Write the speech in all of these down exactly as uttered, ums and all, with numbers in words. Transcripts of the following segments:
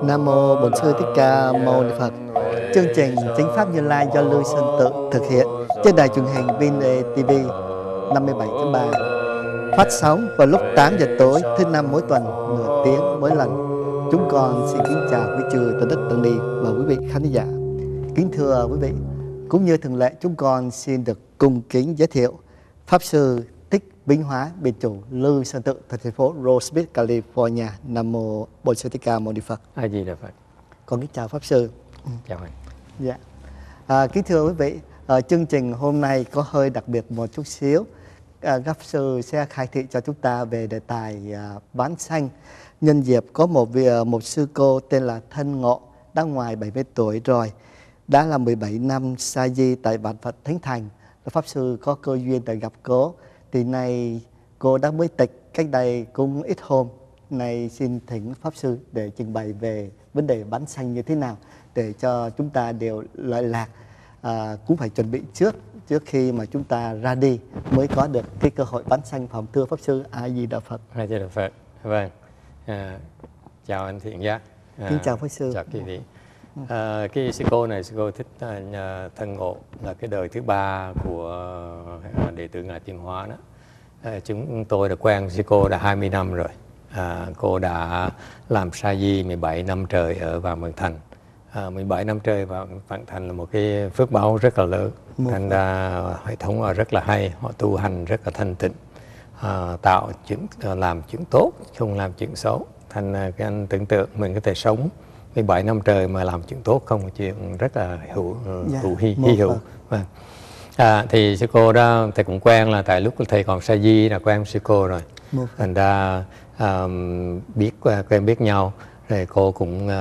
Nam mô Bổn Sư Thích Ca Mâu Ni Phật. Chương trình Chính Pháp Như Lai do Lưu Sơn Tự thực hiện trên đài truyền hình vê en a tê vê năm mươi bảy tháng ba, phát sóng vào lúc tám giờ tối thứ năm mỗi tuần, nửa tiếng mỗi lần. Chúng con xin kính chào quý chư Tôn đức tăng ni và quý vị khán giả. Kính thưa quý vị, cũng như thường lệ, chúng con xin được cung kính giới thiệu Pháp Sư Thích Vĩnh Hóa, Biệt chủ Lưu Sơn Tự, thành phố Rose Beach, California. Nam mô Bổn Sư Thích Ca Mâu Ni Phật. A Di Đà Phật. Con kính chào Pháp Sư. Chào anh. Dạ. À, kính thưa quý vị, à, chương trình hôm nay có hơi đặc biệt một chút xíu. À, Pháp Sư sẽ khai thị cho chúng ta về đề tài à, bán sanh. Nhân dịp có một vị, một sư cô tên là Thân Ngộ, đã ngoài bảy mươi tuổi rồi, đã là mười bảy năm sa di tại Vạn Phật Thánh Thành. Pháp Sư có cơ duyên để gặp cô, thì nay cô đã mới tịch cách đây cũng ít hôm. Này xin thỉnh Pháp Sư để trình bày về vấn đề bán sanh như thế nào, để cho chúng ta đều lợi lạc. À, cũng phải chuẩn bị trước trước khi mà chúng ta ra đi mới có được cái cơ hội bán sanh. Phòng thưa Pháp Sư. A Di Đà Phật. A Di Đà Phật. Vâng. À, chào anh Thiện Giác. À, kính chào Pháp Sư. Chào quý vị. À, cái sư cô này, sư cô Thích uh, Thân Ngộ là cái đời thứ ba của uh, đệ tử Ngài Tiên Hóa đó. À, chúng tôi đã quen sư cô đã hai mươi năm rồi. À, cô đã làm sa di mười bảy năm trời ở Vạn Phật Thành. À, mười bảy năm trời vào Vạn Thành là một cái phước báo rất là lớn. Thành ra hệ thống họ rất là hay, họ tu hành rất là thanh tịnh, à, tạo chuyện làm chuyện tốt, không làm chuyện xấu. Thành cái anh tưởng tượng mình có thể sống mười bảy năm trời mà làm chuyện tốt không, chuyện rất là hữu dạ, hữu hy, hy hữu. Vâng. À, thì sư cô đó thầy cũng quen, là tại lúc thầy còn sa di là quen sư cô rồi. Thành ra um, biết quen biết nhau rồi. Cô cũng uh,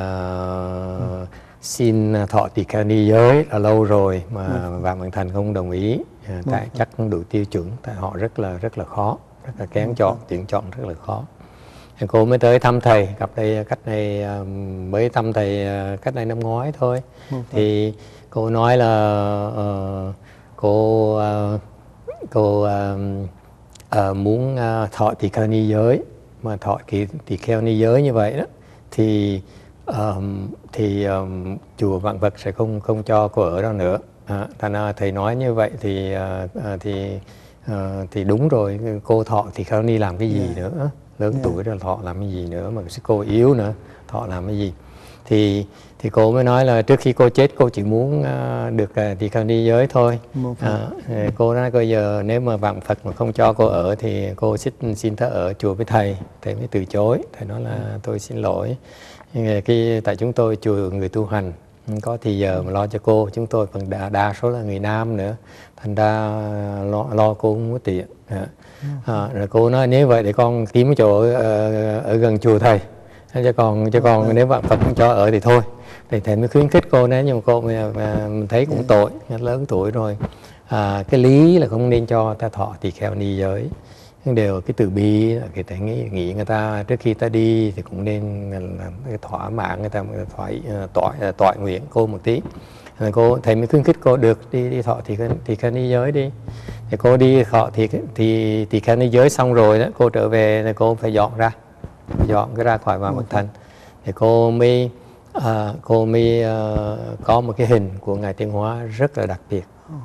ừ. xin thọ tỳ kheo ni giới là lâu rồi mà Vạn Phật Thành không đồng ý, à, tại chắc không đủ tiêu chuẩn, tại họ rất là rất là khó, rất là kén chọn, tuyển chọn rất là khó. Thì cô mới tới thăm thầy, gặp đây cách này um, mới thăm thầy uh, cách đây năm ngoái thôi. Thì cô nói là uh, cô uh, cô uh, uh, muốn uh, thọ tỳ kheo ni giới, mà thọ kỳ tỳ kheo ni giới như vậy đó thì um, thì um, chùa Vạn Phật sẽ không không cho cô ở đó nữa. À, thành ra thầy nói như vậy thì uh, uh, thì uh, thì đúng rồi, cô thọ tỳ kheo ni làm cái gì yeah. nữa, lớn yeah. tuổi rồi thọ làm cái gì nữa, mà sư cô yếu nữa, thọ làm cái gì. Thì thì cô mới nói là trước khi cô chết cô chỉ muốn uh, được uh, tỳ kheo ni giới thôi. À, cô nói bây giờ nếu mà Vạn Phật mà không cho cô ở thì cô xin xin tới ở chùa với thầy. Thầy mới từ chối, thầy nói là tôi xin lỗi, cái tại chúng tôi chùa người tu hành có thì giờ mà lo cho cô, chúng tôi phần đa, đa số là người nam nữa, thành ra lo, lo cô không có tiện. À, à, rồi cô nói nếu vậy để con kiếm chỗ ở, ở gần chùa thầy, cho còn cho còn nếu Vạn Phật không cho ở thì thôi. Thì thầy mới khuyến khích cô đấy, nhưng mà cô mà, mà mình thấy cũng tội, lớn tuổi rồi. À, cái lý là không nên cho ta thọ tỳ kheo ni giới, đều cái từ bi, người ta nghĩ, nghĩ người ta trước khi ta đi thì cũng nên làm cái thỏa mãn người ta, thoại tỏi tỏi nguyện cô một tí. Rồi cô thầy mới khuyến khích cô được đi đi thọ thì tỳ kheo ni giới đi. Thì cô đi thọ thì thì tỳ kheo ni giới xong rồi đó, cô trở về thì cô phải dọn ra, dọn cái ra khỏi Vạn Phật Thành. Thì cô mới à, cô mới uh, có một cái hình của Ngài Tiên Hóa rất là đặc biệt,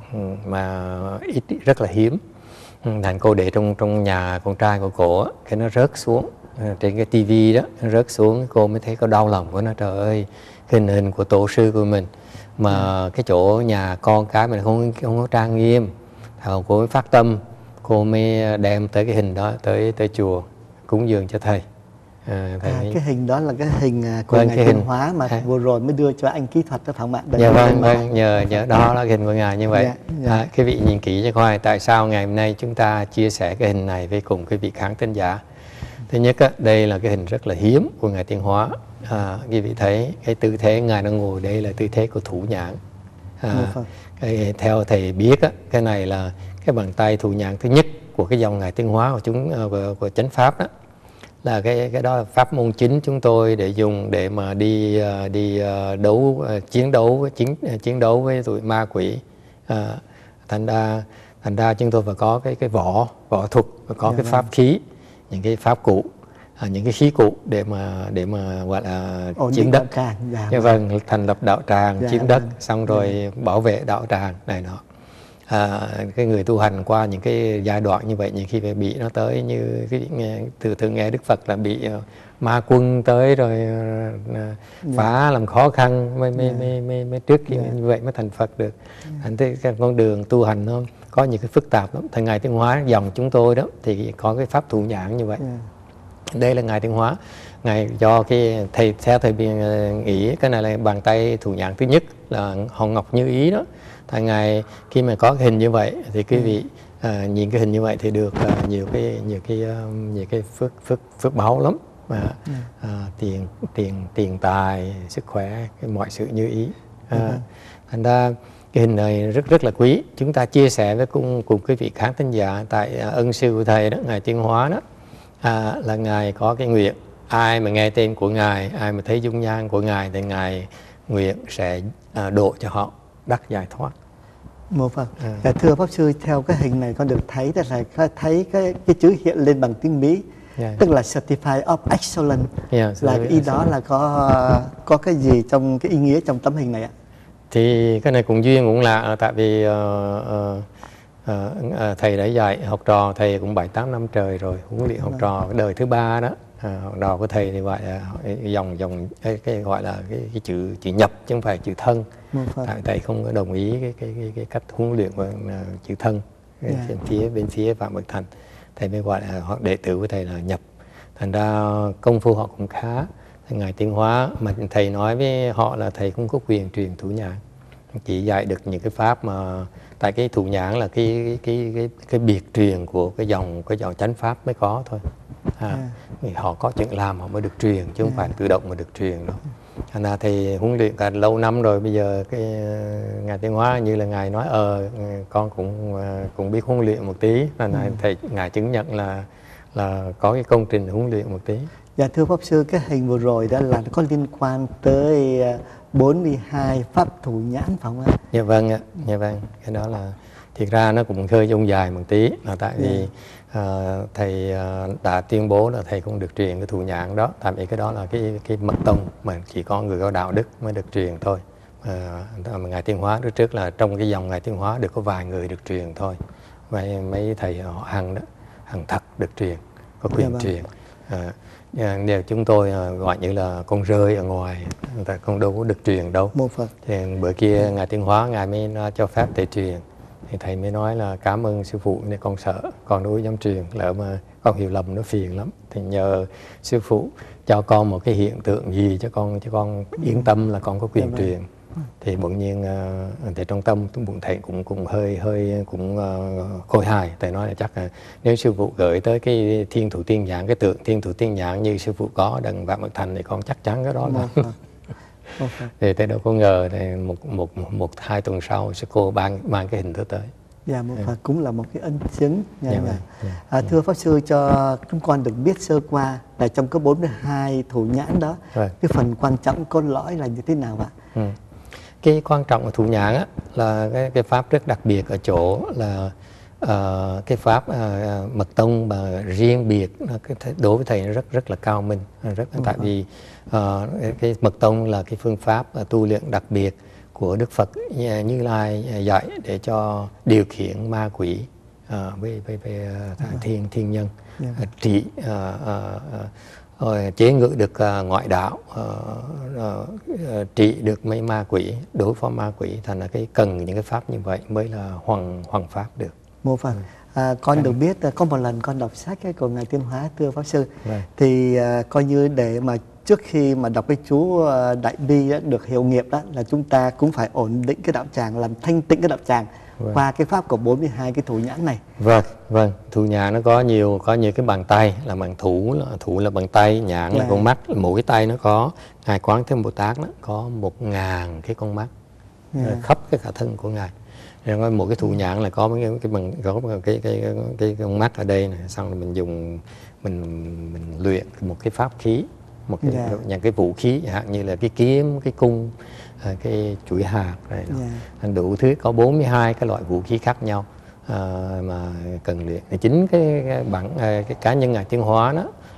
mà ít rất là hiếm. Thành cô để trong trong nhà con trai của cô, cái nó rớt xuống trên cái tivi đó, nó rớt xuống, cô mới thấy có đau lòng của nó. Trời ơi, hình hình của tổ sư của mình mà cái chỗ nhà con cái mình không không có trang nghiêm. Thảo cô mới phát tâm, cô mới đem tới cái hình đó tới tới chùa cúng dường cho thầy. À, à, cái hình đó là cái hình của vâng, Ngài Tiên Hóa mà à. vừa rồi mới đưa cho anh kỹ thuật đó phải không ạ? Dạ vâng, vâng, nhờ nhờ đó là hình của Ngài như vậy. Dạ, dạ. À, cái vị nhìn kỹ cho coi tại sao ngày hôm nay chúng ta chia sẻ cái hình này với cùng cái vị khán thính giả. Thứ nhất á, đây là cái hình rất là hiếm của Ngài Tiên Hóa. À, quý vị thấy cái tư thế Ngài đang ngồi đây là tư thế của thủ nhãn. À, cái, theo thầy biết á, cái này là cái bàn tay thủ nhãn thứ nhất của cái dòng Ngài Tiên Hóa của chúng của, của chánh pháp đó. Là cái cái đó là pháp môn chính chúng tôi để dùng để mà đi đi đấu chiến đấu chiến chiến đấu với tụi ma quỷ. À, thành ra thành ra chúng tôi phải có cái cái võ võ thuật, có yeah, cái pháp khí, những cái pháp cụ à, những cái khí cụ để mà để mà gọi là ổn chiếm định đất. đạo tràng. Dạ, Dạ vâng, thành lập đạo tràng, dạ, chiếm đất, vâng. xong rồi dạ. bảo vệ đạo tràng này nọ. À, cái người tu hành qua những cái giai đoạn như vậy, những khi phải bị nó tới như cái nghe, thường thường nghe Đức Phật là bị uh, ma quân tới rồi uh, phá yeah. làm khó khăn mới mới, yeah. mới, mới, mới trước khi yeah. như vậy mới thành Phật được. Yeah. Anh thấy cái con đường tu hành nó có những cái phức tạp lắm. Thầy Ngài Tiến Hóa dòng chúng tôi đó thì có cái pháp thụ nhãn như vậy. Yeah. Đây là Ngài Tiến Hóa, Ngài do cái thầy theo thầy nghĩ cái này là bàn tay thụ nhãn thứ nhất là Hồng Ngọc Như Ý đó. Thầy Ngài khi mà có cái hình như vậy thì quý vị à, nhìn cái hình như vậy thì được à, nhiều cái nhiều cái um, nhiều cái phước phước phước báu lắm mà à, tiền tiền tiền tài, sức khỏe, cái mọi sự như ý. À, thành ra cái hình này rất rất là quý. Chúng ta chia sẻ với cùng cùng quý vị khán thính giả tại à, ân sư của thầy đó, Ngài Tiến Hóa đó, à, là Ngài có cái nguyện ai mà nghe tên của Ngài, ai mà thấy dung nhan của Ngài thì Ngài nguyện sẽ à, độ cho họ đắc giải thoát. Mô Phật. À. Thưa Pháp Sư, theo cái hình này con được thấy là thấy cái cái chữ hiện lên bằng tiếng Mỹ, yeah. tức là Certified of Excellence. Yeah, là ý đó là có có cái gì trong cái ý nghĩa trong tấm hình này ạ? Thì cái này cũng duyên cũng lạ, tại vì uh, uh, uh, uh, thầy đã dạy học trò thầy cũng bảy tám năm trời rồi, huấn luyện học trò đời thứ ba đó. À, học trò của thầy thì gọi là dòng dòng cái, cái gọi là cái, cái chữ chữ nhập chứ không phải chữ thân. Tại thầy không có đồng ý cái cái cái, cái cách huấn luyện của uh, chữ thân. Yeah. Bên phía bên phía Phạm Bậc Thành thầy mới gọi là họ đệ tử của thầy là nhập. Thành ra công phu họ cũng khá. Ngài Tiến Hóa mà thầy nói với họ là thầy không có quyền truyền thủ nhãn, chỉ dạy được những cái pháp mà tại cái thủ nhãn là cái cái cái cái, cái biệt truyền của cái dòng cái dòng chánh pháp mới có thôi. À, yeah. Họ có chuyện làm họ mới được truyền chứ không yeah. phải tự động mà được truyền đâu. Thành ra thầy huấn luyện cả lâu năm rồi, bây giờ cái Ngài Tiến Hóa như là Ngài nói ờ con cũng cũng biết huấn luyện một tí, là ừ. thầy Ngài chứng nhận là là có cái công trình huấn luyện một tí. Dạ thưa Pháp Sư, cái hình vừa rồi đó là nó có liên quan tới bốn mươi hai pháp thụ nhãn phải không ạ? Dạ vâng ạ, dạ vâng. Cái đó là thiệt ra nó cũng hơi dung dài một tí, là tại vì yeah. uh, thầy uh, đã tuyên bố là thầy không được truyền cái thụ nhãn đó, tại vì cái đó là cái cái mật tông mà chỉ có người có đạo đức mới được truyền thôi. Uh, Ngài Tiến Hóa trước trước là trong cái dòng Ngài Tiến Hóa được có vài người được truyền thôi. Vậy mấy thầy họ Hằng đó, Hằng Thật được truyền, có quyền yeah, truyền. Uh, Nếu chúng tôi gọi như là con rơi ở ngoài, người ta không đâu có được truyền đâu. Một Phật. Thì bữa kia Ngài Tiến Hóa Ngài mới cho phép thầy truyền, thì thầy mới nói là cảm ơn sư phụ, nên con sợ con đâu dám truyền, lỡ mà con hiểu lầm nó phiền lắm, thì nhờ sư phụ cho con một cái hiện tượng gì cho con cho con yên tâm là con có quyền yeah, truyền. Thì bỗng nhiên uh, thầy trong tâm bụng thầy cũng cũng hơi hơi cũng uh, khôi hài. Thầy nói là chắc là nếu sư phụ gửi tới cái thiên thủ tiên nhãn, cái tượng thiên thủ tiên nhãn như sư phụ có đằng Vạn Bậc Thành thì con chắc chắn cái đó là okay. Thì thầy đâu có ngờ thì một, một một một hai tuần sau sư cô ban mang cái hình đó tới. Dạ, một Phật cũng là một cái ân chứng. Dạ, dạ, dạ. Dạ. À, thưa Pháp Sư, cho chúng con được biết sơ qua là trong cái bốn mươi hai thủ nhãn đó, right. cái phần quan trọng cốt lõi là như thế nào ạ? Ừ. Cái quan trọng của thủ nhãn á, là cái, cái pháp rất đặc biệt ở chỗ là uh, cái pháp uh, mật tông mà riêng biệt, cái, đối với thầy nó rất rất là cao minh, rất ừ, tại vì uh, cái mật tông là cái phương pháp uh, tu luyện đặc biệt của Đức Phật Như Lai dạy để cho điều khiển ma quỷ uh, với với, với uh, thiên thiên nhân, yeah. uh, trị uh, uh, uh, chế ngự được uh, ngoại đạo, uh, uh, uh, trị được mấy ma quỷ, đối phó ma quỷ. Thành là cái cần những cái pháp như vậy mới là hoàng hoàng pháp được. Mô Phật. À, con à. được biết có một lần con đọc sách của Ngài Tiến Hóa, thưa Pháp Sư, right. thì uh, coi như để mà trước khi mà đọc cái chú uh, Đại Bi đó, được hiệu nghiệp đó, là chúng ta cũng phải ổn định cái đạo tràng, làm thanh tịnh cái đạo tràng vâng. qua cái pháp của bốn mươi hai cái thủ nhãn này. Vâng, vâng. Thủ nhãn nó có nhiều có nhiều cái bàn tay là bằng thủ, là thủ là bằng tay, nhãn yeah. là con mắt, mỗi cái tay nó có. Ngài Quán Thế Bồ Tát đó có một ngàn cái con mắt yeah. khắp cái cả thân của ngài. Rồi một cái thủ nhãn là có cái cái bằng có cái cái cái cái con mắt ở đây này, xong rồi mình dùng mình mình luyện một cái pháp khí, một cái yeah. những cái vũ khí chẳng hạn như là cái kiếm, cái cung, cái chuỗi hạt này yeah. đủ thứ, có bốn mươi hai cái loại vũ khí khác nhau à, mà cần luyện. Thì chính cái, cái bản cái cá nhân Ngài Tiến Hóa đó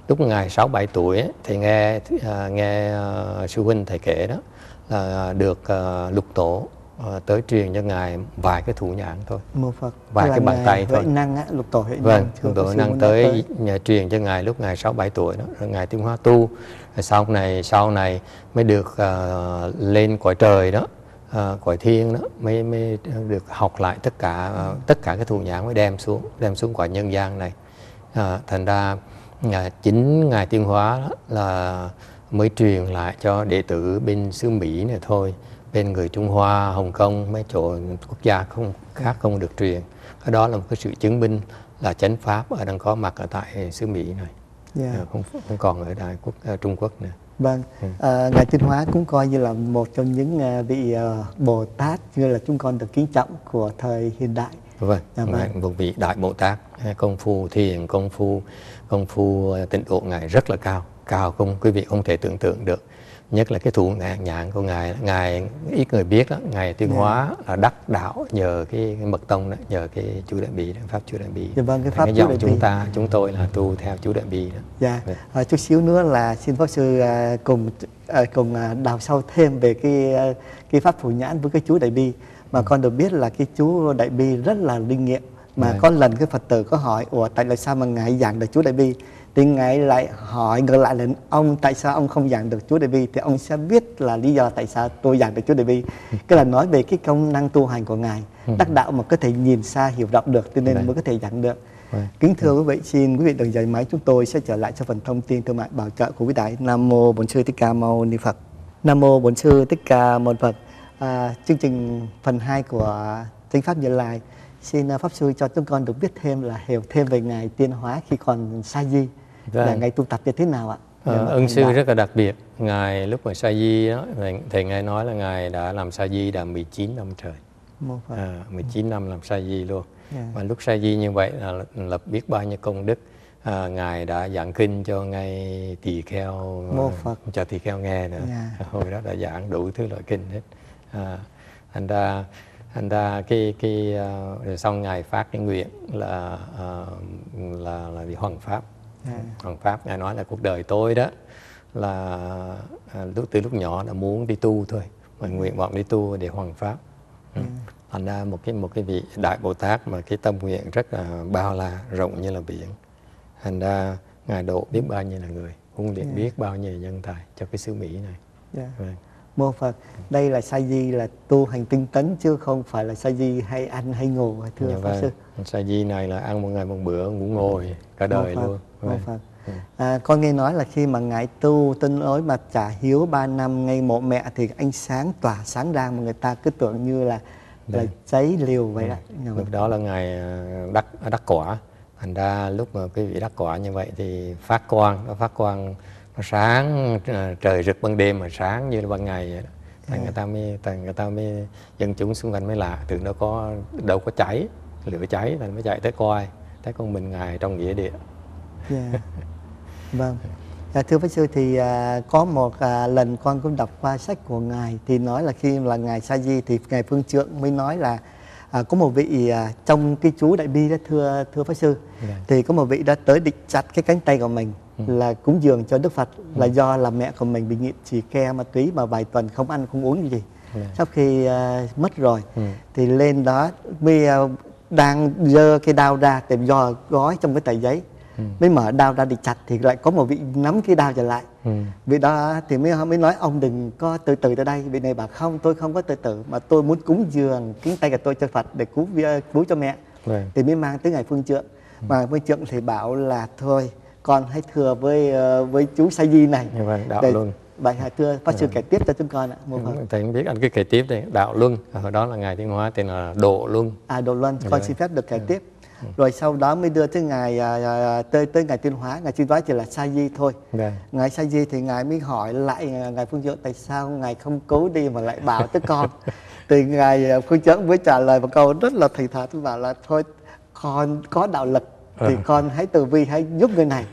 lúc ngài sáu bảy tuổi ấy, thì nghe à, nghe uh, sư huynh thầy kể đó là được uh, lục tổ uh, tới truyền cho ngài vài cái thủ nhãn thôi, Mô Phật. vài cái bàn tay thôi. Huệ năng á, lục tổ Huệ Vâng, năng. lục tổ Huệ năng tới, tới truyền cho ngài lúc ngài sáu bảy tuổi đó, rồi ngài tiến hóa tu. Rồi sau này sau này mới được uh, lên cõi trời đó, uh, cõi thiên đó, mới mới được học lại tất cả uh, tất cả cái thủ nhãn mới đem xuống đem xuống cõi nhân gian này. Uh, thành ra uh, chính ngài tiến hóa đó là mới truyền lại cho đệ tử bên xứ Mỹ này thôi, bên người Trung Hoa, Hồng Kông, mấy chỗ quốc gia không khác không được truyền. Cái đó là một cái sự chứng minh là chánh pháp ở đang có mặt ở tại xứ Mỹ này, yeah. không không còn ở Đại quốc ở Trung Quốc nữa. Vâng, ừ. à, ngài tiến hóa cũng coi như là một trong những vị uh, Bồ Tát như là chúng con được kính trọng của thời hiện đại. Vâng, dạ, vâng. Một vị đại Bồ Tát, công phu thiền, công phu công phu tịnh độ ngài rất là cao, cao không quý vị không thể tưởng tượng được. Nhất là cái thủ nhãn của ngài, ngài ít người biết đó, ngài tiến hóa yeah. là đắc đạo nhờ cái, cái mật tông đó, nhờ cái chú Đại Bi, pháp chú Đại Bi. Dạ vâng, cái pháp cái chú Đại chúng Bi. ta chúng tôi là tu theo chú Đại Bi đó. Dạ, à, chút xíu nữa là xin pháp sư à, cùng à, cùng à, đào sâu thêm về cái à, cái pháp thủ nhãn với cái chú Đại Bi. Mà ừ. con được biết là cái chú Đại Bi rất là linh nghiệm. Mà yeah. có lần cái Phật tử có hỏi, ủa tại là sao mà ngài giảng được chú Đại Bi? Thì ngài lại hỏi ngược lại là ông tại sao ông không giảng được chú Đại Bi, thì ông sẽ biết là lý do tại sao tôi giảng được chú Đại Bi. Cái là nói về cái công năng tu hành của ngài, đắc đạo mà có thể nhìn xa hiểu rộng được, cho nên mới có thể giảng được. Kính thưa quý vị, xin quý vị đừng dời máy, chúng tôi sẽ trở lại cho phần thông tin thương mại bảo trợ của quý đại. Nam mô Bổn Sư Thích Ca Mâu Ni Phật. Nam mô Bổn Sư Thích Ca Mâu Ni Phật. À, chương trình phần hai của Chánh Pháp Như Lai, xin pháp sư cho chúng con được biết thêm là hiểu thêm về ngài tiến hóa khi còn sa di. Vâng. Là ngài tu tập như thế nào ạ? Ờ, ân sư rất là đặc biệt. Ngài lúc mà sa di đó, thầy ngài nói là ngài đã làm sa di đã mười chín năm trời. À, mười chín năm làm sa di luôn. Yeah. Và lúc sa di như vậy là lập biết bao nhiêu công đức. À, ngài đã giảng kinh cho ngay tỳ kheo, Mô Phật. cho tỳ kheo nghe nữa. Yeah. Hồi đó đã giảng đủ thứ loại kinh hết. À, thành ra thành ra cái cái uh, rồi xong ngài phát cái nguyện là uh, là là đi hoằng pháp. Yeah. Hoằng pháp ngài nói là cuộc đời tôi đó là à, lúc từ lúc nhỏ đã muốn đi tu thôi, mình nguyện vọng đi tu để hoằng pháp. Ừ. Yeah. Thành ra một cái một cái vị đại Bồ Tát mà cái tâm nguyện rất là bao la rộng như là biển. Thành ra ngài độ biết bao nhiêu là người, huấn luyện yeah. biết bao nhiêu nhân tài cho cái xứ Mỹ này. Yeah. Vâng. Mô Phật, đây là sa di là tu hành tinh tấn chứ không phải là sa di hay ăn hay ngủ, thưa dạ, Pháp vâng. sư. Sa di này là ăn một ngày một bữa, ngủ ngồi cả đời luôn. Mô Phật. À, con nghe nói là khi mà ngài tu tinh ối mà trả hiếu ba năm ngay mộ mẹ thì ánh sáng tỏa sáng ra mà người ta cứ tưởng như là là cháy liều vậy đó. Lúc đó là ngài đắc đắc quả. Thành ra lúc mà cái vị đắc quả như vậy thì phát quang, nó phát quang nó sáng, trời rực ban đêm mà sáng như là ban ngày vậy đó. Thành người ta mới thành người ta mới dân chúng xung quanh mới lạ, tưởng nó có đâu có cháy, lửa cháy thành mới chạy tới coi, thấy con mình ngài trong nghĩa địa. Yeah. Vâng. À, thưa Pháp sư thì à, có một à, lần con cũng đọc qua sách của ngài thì nói là khi là ngài sa di thì ngài Phương Trượng mới nói là à, có một vị à, trong cái chú Đại Bi đó, thưa thưa Pháp sư, yeah. thì có một vị đã tới định chặt cái cánh tay của mình, ừ. là cúng dường cho Đức Phật, ừ. là do là mẹ của mình bị nghiện trì ke ma túy mà vài tuần không ăn không uống gì. Yeah. Sau khi à, mất rồi, ừ. thì lên đó mới à, đang giơ cái đao ra tìm do gói trong cái tờ giấy. Ừ. Mới mở đao ra đi chặt thì lại có một vị nắm cái đao trở lại. Ừ. Vị đó thì mới mới nói ông đừng có từ từ tới đây. Vị này bảo không, tôi không có từ từ mà tôi muốn cúng dường cánh tay của tôi cho Phật để cứu cứu cho mẹ. Ừ. Thì mới mang tới ngài Phương Trượng. Ừ. Mà Phương Trượng thì bảo là thôi con hãy thừa với với chú Sa Di này. Vâng, đạo để, luân. Bài hạ thưa Pháp sư kể tiếp cho chúng con ạ. Thầy không biết anh cứ kể tiếp đây. Đạo luân, hồi đó là ngài Tiến Hóa tên là Độ Luân. À Độ Luân, con xin phép được kể tiếp. Rồi sau đó mới đưa tới ngài à, tới tới ngài Tiến Hóa, ngài Tiến Hóa chỉ là Sa Di thôi. Yeah. Ngài Sa Di thì ngài mới hỏi lại ngài Phương Trượng tại sao ngài không cứu đi mà lại bảo tới con. Thì ngài Phương Trượng mới trả lời một câu rất là thành thật, bảo là thôi con có đạo lực thì con hãy từ bi hãy giúp người này.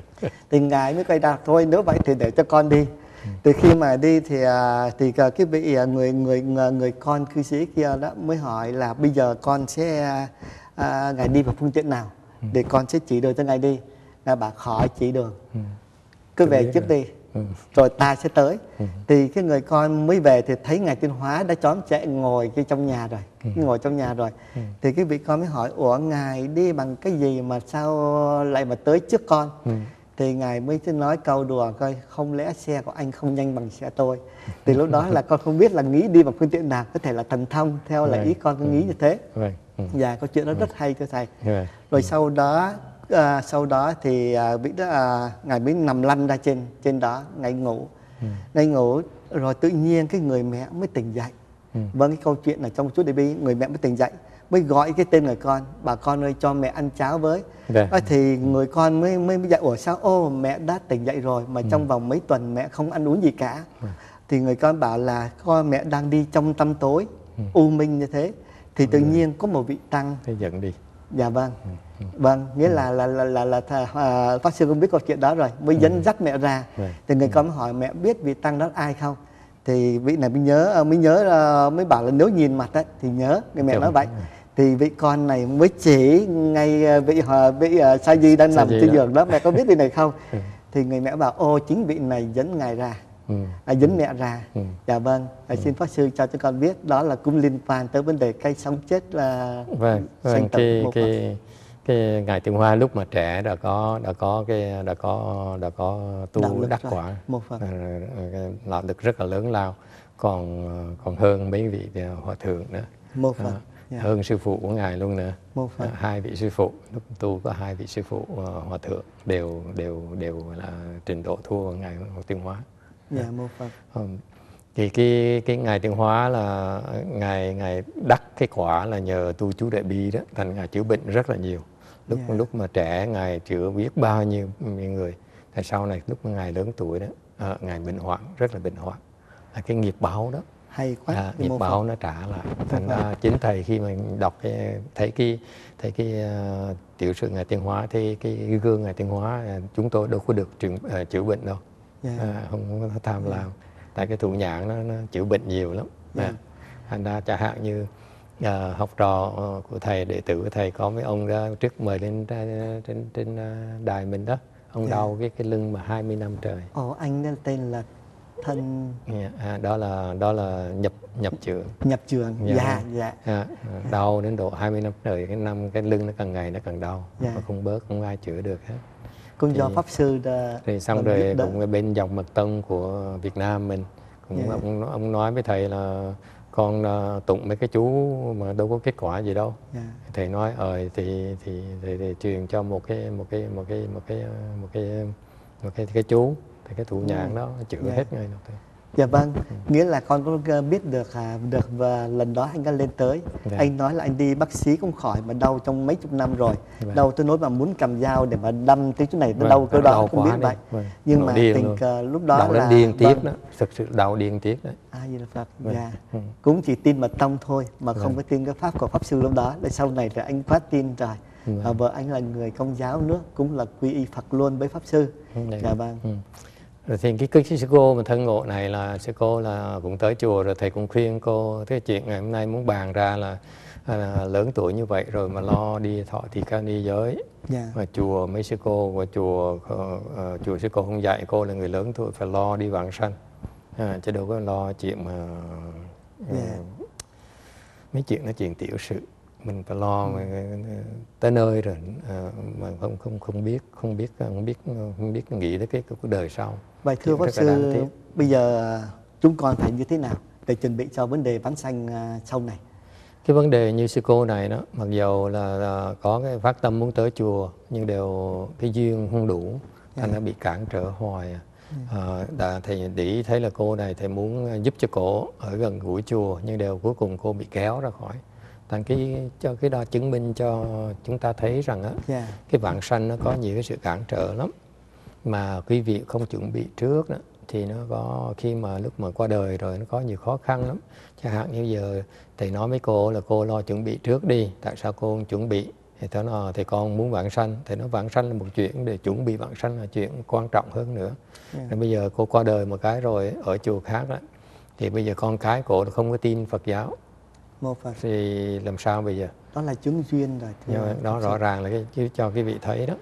Thì ngài mới quay ra thôi nếu vậy thì để cho con đi. Từ khi mà đi thì thì cái vị người người người con cư sĩ kia đó mới hỏi là bây giờ con sẽ à, ngài đi vào phương tiện nào để con sẽ chỉ đường cho ngài đi. là bà khỏi chỉ đường, ừ. cứ Tôi về biết trước rồi. đi, Ừ. rồi ta sẽ tới. Ừ. Thì cái người con mới về thì thấy ngài Tuyên Hóa đã trón chạy ngồi cái trong nhà rồi, Ừ. ngồi trong nhà rồi. Ừ. Thì cái vị con mới hỏi, ủa ngài đi bằng cái gì mà sao lại mà tới trước con? Ừ. Thì ngài mới nói câu đùa coi, không lẽ xe của anh không nhanh bằng xe tôi. Thì lúc đó là con không biết là nghĩ đi bằng phương tiện nào, có thể là thần thông, theo là ý con có nghĩ như thế. Vâng. Ừ. Dạ, câu chuyện đó rất hay thưa thầy. Vâng. Rồi sau đó à, sau đó thì à, vị đó à, ngài mới nằm lăn ra trên trên đó, ngài ngủ. Ừ. Ngài ngủ rồi tự nhiên cái người mẹ mới tỉnh dậy. Ừ. Vâng, cái câu chuyện ở trong chú Đề Bi, người mẹ mới tỉnh dậy, mới gọi cái tên người con, bà con ơi cho mẹ ăn cháo với. Vâng. À, thì người con mới mới dậy, ủa sao ô mẹ đã tỉnh dậy rồi mà Ừ. trong vòng mấy tuần mẹ không ăn uống gì cả. Ừ. Thì người con bảo là con mẹ đang đi trong tăm tối, Ừ. u minh như thế, thì tự Ừ. nhiên có một vị tăng. Thế dẫn đi. Dạ vâng. Ừ. Ừ. Vâng, nghĩa Ừ. là là là là, là, là à, bác sư cũng biết câu chuyện đó rồi, mới Ừ. dẫn dắt mẹ ra. Ừ. Thì người Ừ. con mới hỏi mẹ biết vị tăng đó ai không? Thì vị này mới nhớ mới nhớ mới bảo là nếu nhìn mặt ấy, thì nhớ. Người mẹ Chồng. nói vậy. Thì vị con này mới chỉ ngay vị vị uh, Sa Di đang Sa nằm Di trên đó. giường đó, mẹ có biết vị này không? Ừ. Thì người mẹ bảo ô chính vị này dẫn ngài ra. Ừ. À, dẫn mẹ ra. Ừ. Dạ vâng. À, xin pháp sư cho cho con biết đó là cũng liên quan tới vấn đề cái sống chết là Vâng, vâng cái cái cái ngài Tuyên Hóa lúc mà trẻ đã có đã có cái đã có đã có tu đắc quả, làm được rất là lớn lao, còn còn hơn mấy vị hòa thượng nữa. Một phần. À, Yeah. hơn sư phụ của ngài luôn nữa. Một phần. À, hai vị sư phụ, lúc tu có hai vị sư phụ uh, hòa thượng đều đều đều là trình độ thua ngài Tuyên Hóa. Dạ, yeah, một phần. Um, thì cái cái ngài Tuyên Hóa là ngài ngài đắc cái quả là nhờ tu chú Đại Bi đó, thành ngài chữa bệnh rất là nhiều. Lúc yeah. lúc mà trẻ ngài chữa biết bao nhiêu, nhiêu người. Tại sau này lúc mà ngài lớn tuổi đó, à, ngài bệnh hoạn, rất là bệnh hoạn. Là cái nghiệp báo đó. Hay quá. À, nghiệp báo nó trả lại. Thành ra chính thầy khi mà đọc cái thấy cái thấy cái uh, tiểu sử ngài Tuyên Hóa, thì cái, cái gương ngài Tuyên Hóa, uh, chúng tôi đâu có được chữa, uh, chữa bệnh đâu. Yeah. À, không có tham lam. Yeah. Tại cái thụ nhãn nó, nó chữa bệnh nhiều lắm. Yeah. À, thành ra chẳng hạn như uh, học trò của thầy, đệ tử của thầy có mấy ông ra trước mời lên trên trên, trên uh, đài mình đó, ông yeah. đau cái cái lưng mà hai mươi năm trời. Ồ, anh tên là thân. Yeah. À, đó là đó là nhập nhập trường. Nhập trường. Dạ dạ. dạ. À, đau đến độ hai mươi năm trời, cái năm cái lưng nó càng ngày nó càng đau, yeah. mà không bớt, không ai chữa được hết. Cũng do pháp sư đã thì xong rồi cũng bên dòng mật tông của Việt Nam mình cũng yeah. ông ông nói với thầy là con uh, tụng mấy cái chú mà đâu có kết quả gì đâu. Yeah. Thầy nói ờ thì thì thì, thì truyền cho một cái một cái một cái một cái một cái một cái cái chú, thì cái thụ nhãn đó chữa yeah. hết ngay lập tức. Dạ vâng, ừ. nghĩa là con có biết được à, được và lần đó anh có lên tới, dạ. anh nói là anh đi bác sĩ cũng khỏi mà đau trong mấy chục năm rồi, dạ. đau tôi nói mà muốn cầm dao để mà đâm cái chỗ này nó vâng, đau cơ đó không biết vậy, vâng. nhưng mà tình cờ lúc đó đau là điên tiết vâng. đó, thực sự đau điên tiết đấy. À vậy là Phật, vâng. dạ, ừ. cũng chỉ tin mật tông thôi mà vâng. không có tin cái pháp của pháp sư lúc đó, để sau này thì anh phát tin rồi. Vâng. À, vợ anh là người Công giáo nữa, cũng là quy y Phật luôn với pháp sư. Đấy. Dạ vâng. Ừ. Rồi thì cái cái sư cô mà thân ngộ này là sư cô là cũng tới chùa rồi, thầy cũng khuyên cô cái chuyện ngày hôm nay muốn bàn ra là, là lớn tuổi như vậy rồi mà lo đi thọ thì ca ni giới. Yeah. Mà chùa mấy sư cô và chùa uh, chùa sư cô không dạy cô là người lớn tuổi phải lo đi vãng sanh, à, chứ đâu có lo chuyện mà uh, yeah. mấy chuyện nó chuyện tiểu sự. Mình phải lo ừ. tới nơi rồi à, mà không không không biết không biết không biết không biết nghĩ tới cái cuộc đời sau. Vậy thưa pháp sư, bây giờ chúng con phải như thế nào để chuẩn bị cho vấn đề vãng sanh uh, sau này? Cái vấn đề như sư cô này đó, mặc dù là, là có cái phát tâm muốn tới chùa nhưng đều cái duyên không đủ, thành nó bị cản trở hoài. À, đã, thầy để thấy là cô này thầy muốn giúp cho cô ở gần gũi chùa nhưng đều cuối cùng cô bị kéo ra khỏi. Thành cái cho cái đó chứng minh cho chúng ta thấy rằng á, yeah. cái vãng sanh nó có nhiều cái sự cản trở lắm, mà quý vị không chuẩn bị trước đó, thì nó có khi mà lúc mà qua đời rồi nó có nhiều khó khăn lắm. Chẳng hạn như giờ thầy nói với cô là cô lo chuẩn bị trước đi, tại sao cô không chuẩn bị? Thì tao nói thì con muốn vãng sanh, thì nó vãng sanh là một chuyện, để chuẩn bị vãng sanh là chuyện quan trọng hơn nữa. Yeah. Bây giờ cô qua đời một cái rồi ở chùa khác đó, thì bây giờ con cái cô không có tin Phật giáo. Một Phật. Thì làm sao bây giờ? Đó là chứng duyên rồi. Nhưng đó rõ ràng là cái, cho cái vị thấy đó.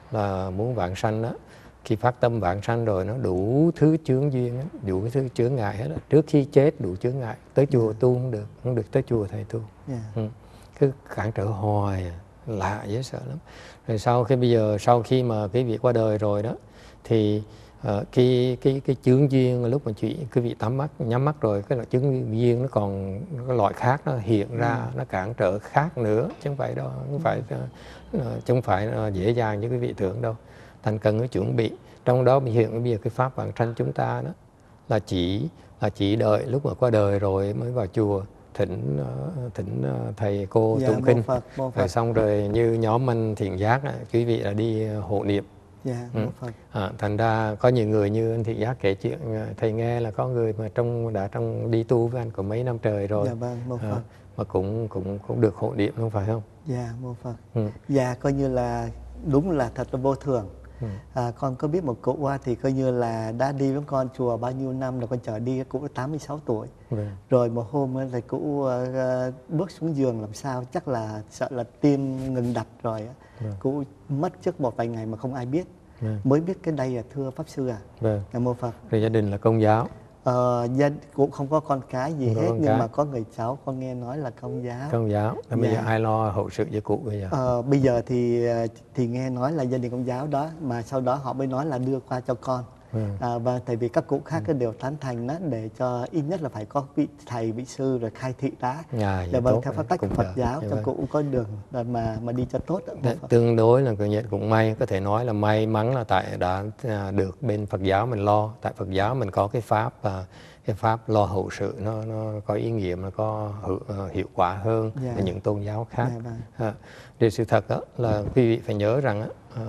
là muốn vãng sanh đó, khi phát tâm vãng sanh rồi nó đủ thứ chướng duyên á, đủ thứ chướng ngại hết đó. Trước khi chết đủ chướng ngại, tới chùa yeah. tu không được, không được tới chùa thầy tu. Yeah. Ừ. Cứ cản trở hoài à, lạ dễ sợ lắm. Rồi sau khi bây giờ sau khi mà cái vị qua đời rồi đó thì uh, cái cái cái chướng duyên lúc mà chị cái vị tắm mắt nhắm mắt rồi cái loại chướng duyên nó còn cái loại khác nó hiện ra, ừ. nó cản trở khác nữa chứ không phải đó, không phải uh, chứ không phải uh, dễ dàng như cái vị tưởng đâu. Thành cần cái chuẩn bị. Trong đó hiện bây giờ cái pháp vãng sanh chúng ta đó là chỉ là chỉ đợi lúc mà qua đời rồi mới vào chùa thỉnh thỉnh thầy cô dạ, tụng kinh, Phật, rồi xong rồi như nhóm anh thiện giác quý vị là đi hộ niệm. Dạ, ừ. Phật. À, thành ra có nhiều người như anh thiện giác kể chuyện thầy nghe là có người mà trong đã trong đi tu với anh có mấy năm trời rồi. Dạ vâng, mô Phật. À, mà cũng cũng cũng được hộ niệm không phải không? Dạ, mô Phật. ừ. Dạ, coi như là đúng là thật là vô thường. Ừ. À, con có biết một cụ qua thì coi như là đã đi với con chùa bao nhiêu năm rồi, con chở đi cụ tám mươi sáu tuổi. Ừ. Rồi một hôm thì cụ uh, bước xuống giường làm sao chắc là sợ là tim ngừng đập rồi. Ừ. Cụ mất trước một vài ngày mà không ai biết. Ừ. Mới biết cái đây là thưa Pháp Sư à. Vâng. Nam mô Phật. Rồi gia đình là Công giáo. Ờ, gia cũng không có con cái gì không hết nhưng cái. Mà có người cháu con nghe nói là Công giáo. Công giáo. Dạ. Bây giờ ai lo hậu sự cho cụ bây giờ? Ờ, bây giờ thì thì nghe nói là gia đình Công giáo đó, mà sau đó họ mới nói là đưa qua cho con. Ừ. À, và tại vì các cụ khác ừ. đều tán thành đó để cho ít nhất là phải có vị thầy vị sư rồi khai thị đã. À, để vâng theo pháp tắc của Phật được. giáo cho cụ có đường mà mà đi cho tốt. Đó, tương đối là người Nhật cũng may, có thể nói là may mắn là tại đã được bên Phật giáo mình lo, tại Phật giáo mình có cái pháp và cái pháp lo hậu sự nó nó có ý nghĩa, nó có hiệu, hiệu quả hơn yeah. là những tôn giáo khác. Yeah, à, để sự thật đó, là quý vị phải nhớ rằng đó,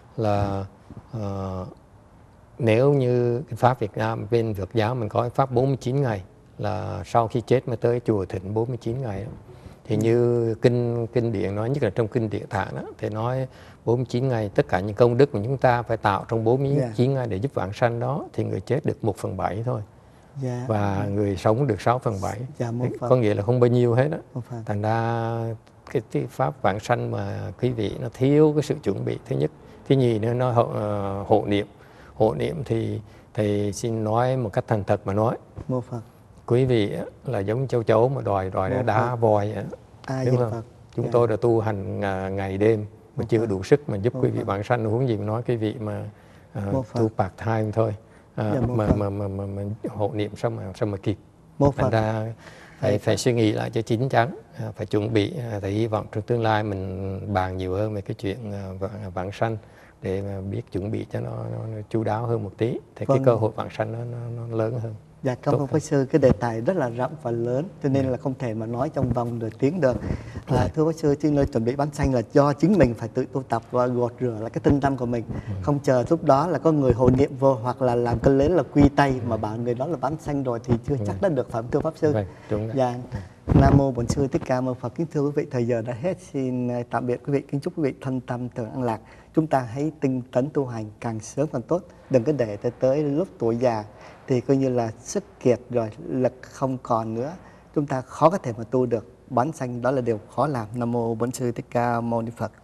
là uh, nếu như cái pháp Việt Nam bên Phật giáo mình có cái pháp bốn mươi chín ngày là sau khi chết mới tới chùa thỉnh bốn mươi chín ngày đó. Thì như kinh kinh điển nói, nhất là trong kinh Địa Tạng đó, thì nói bốn mươi chín ngày tất cả những công đức của chúng ta phải tạo trong bốn mươi chín yeah. ngày để giúp vãng sanh đó thì người chết được một phần bảy thôi. Yeah. Và người sống được sáu phần bảy. Yeah, có nghĩa là không bao nhiêu hết đó. Thành ra cái, cái pháp vãng sanh mà quý vị nó thiếu cái sự chuẩn bị thứ nhất. Thứ nhì nữa nó hộ, uh, hộ niệm. Hộ niệm thì thầy xin nói một cách thành thật mà nói. Mô Phật. Quý vị là giống châu chấu mà đòi đòi đá, đá voi vậy. À, đúng không? Phật. Chúng yeah. tôi đã tu hành ngày đêm mà Mô chưa Phật. đủ sức mà giúp Mô quý vị vãng sanh, huống gì mà nói quý vị mà uh, tu part time thôi. À, dạ, mà, mà, mà, mà, mà hộ niệm sao mà sao mà kịp. Thành ra phải, phải suy nghĩ lại cho chín chắn, phải chuẩn bị. Thầy hy vọng trong tương lai mình bàn nhiều hơn về cái chuyện vãng sanh để mà biết chuẩn bị cho nó, nó, nó chu đáo hơn một tí thì vâng. cái cơ hội vãng sanh nó, nó, nó lớn hơn. Dạ, cảm ơn Pháp Sư, cái đề tài rất là rộng và lớn cho nên là không thể mà nói trong vòng nửa tiếng được. À, thưa Pháp Sư, chứ nơi chuẩn bị vãng sanh là do chính mình phải tự tu tập và gột rửa lại cái tinh tâm của mình, ừ. không chờ lúc đó là có người hộ niệm vô hoặc là làm cái lễ là quy tay mà bảo người đó là vãng sanh rồi thì chưa ừ. chắc đã được, phải thưa Pháp Sư. Đúng dạ. Nam mô Bổn Sư Thích Ca Mâu Phật. Kính thưa quý vị, thời giờ đã hết, xin tạm biệt quý vị, kính chúc quý vị thân tâm thường an lạc. Chúng ta hãy tinh tấn tu hành càng sớm càng tốt, đừng có để tới, tới lúc tuổi già thì coi như là sức kiệt rồi, lực không còn nữa, chúng ta khó có thể mà tu được. Vãng sanh đó là điều khó làm. Nam mô Bổn Sư Thích Ca Mâu Ni Phật.